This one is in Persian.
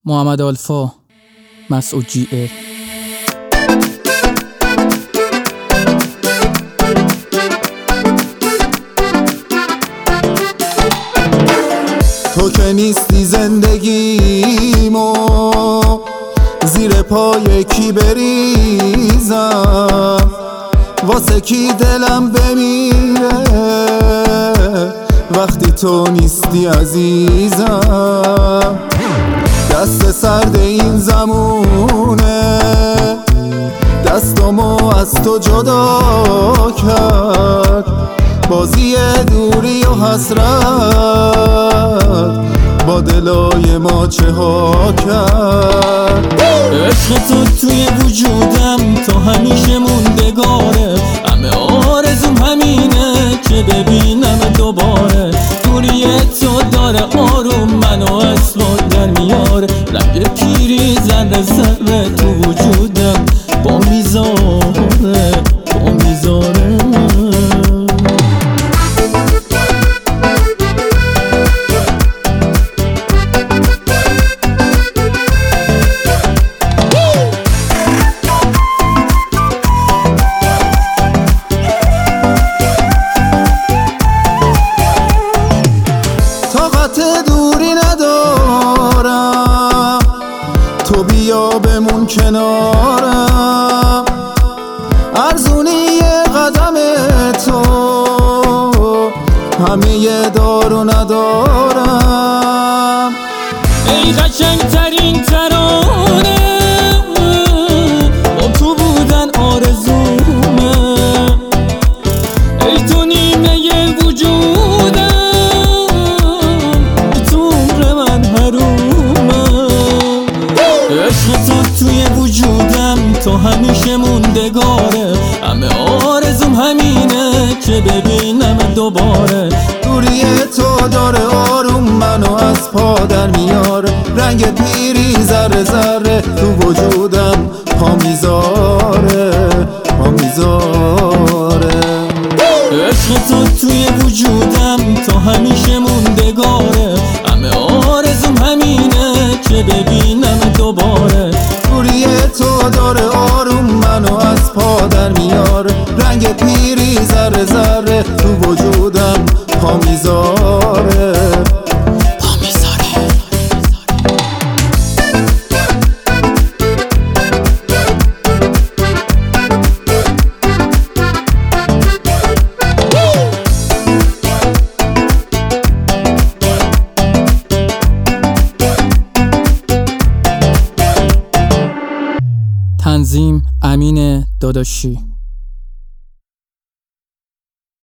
محمد آلفا، مسعود GL. تو که نیستی زندگیمو زیر پای کی بریزم، واسه کی دلم بمیره وقتی تو نیستی عزیزم. دست سرد این زمونه دستمو از تو جدا کرد، بازی دوری و حسرت با دلای ما چه ها کرد. عشق تو توی وجودم تو همیشه موندگاره، همه آرزوم همینه که ببینم دوباره. دوری تو داره آروم منو از خود در میاره، رنگ پیری ذره ذره تو وجودم با میذاره با میذاره. دوری ندارم تو بیا بمون کنارم، ارزونی قدم تو همه دارو ندارم. ای قشنگ ترین ترانه با تو بودن آرزومه، ای تو نیمه وجودم توی وجودم تو همیشه موندگاره، همه آرزوم همینه که ببینم دوباره. دوری تو داره آروم منو از پا در میاره، رنگ پیری ذره ذره تو وجودم پا میذاره پا میذاره. عشق تو توی وجودم تو همیشه موندگاره، همه آرزوم همینه که ببینم دوباره. دوری تو داره آروم منو از پا در میاره، رنگ پیری ذره ذره تو وجودم پا میذاره پا میذاره. تنظیم امین داداشی.